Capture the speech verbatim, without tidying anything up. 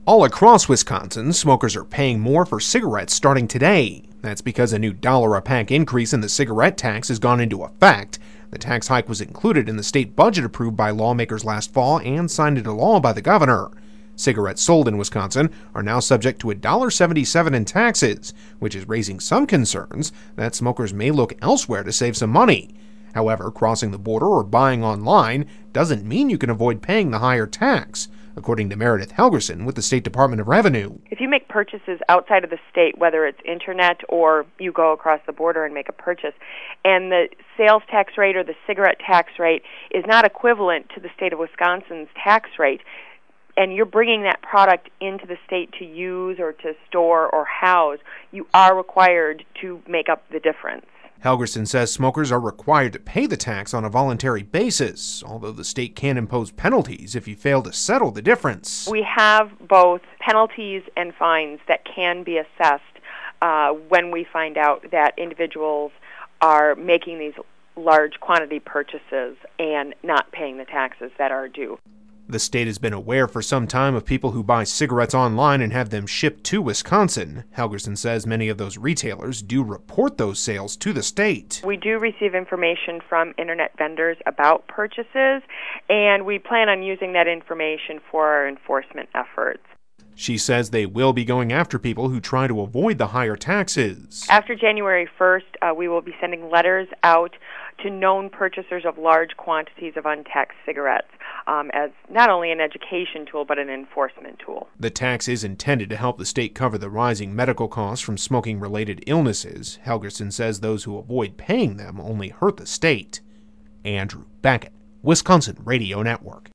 All across Wisconsin, smokers are paying more for cigarettes starting today. That's because a new dollar a pack increase in the cigarette tax has gone into effect. The tax hike was included in the state budget approved by lawmakers last fall and signed into law by the governor. Cigarettes sold in Wisconsin are now subject to one dollar and seventy-seven cents in taxes, which is raising some concerns that smokers may look elsewhere to save some money. However, crossing the border or buying online doesn't mean you can avoid paying the higher tax, according to Meredith Helgerson with the State Department of Revenue. If you make purchases outside of the state, whether it's internet or you go across the border and make a purchase, and the sales tax rate or the cigarette tax rate is not equivalent to the state of Wisconsin's tax rate, and you're bringing that product into the state to use or to store or house, you are required to make up the difference. Helgerson says smokers are required to pay the tax on a voluntary basis, although the state can impose penalties if you fail to settle the difference. We have both penalties and fines that can be assessed uh, when we find out that individuals are making these large quantity purchases and not paying the taxes that are due. The state has been aware for some time of people who buy cigarettes online and have them shipped to Wisconsin. Helgerson says many of those retailers do report those sales to the state. We do receive information from internet vendors about purchases, and we plan on using that information for our enforcement efforts. She says they will be going after people who try to avoid the higher taxes. After January first, uh, we will be sending letters out to known purchasers of large quantities of untaxed cigarettes um, as not only an education tool but an enforcement tool. The tax is intended to help the state cover the rising medical costs from smoking-related illnesses. Helgerson says those who avoid paying them only hurt the state. Andrew Beckett, Wisconsin Radio Network.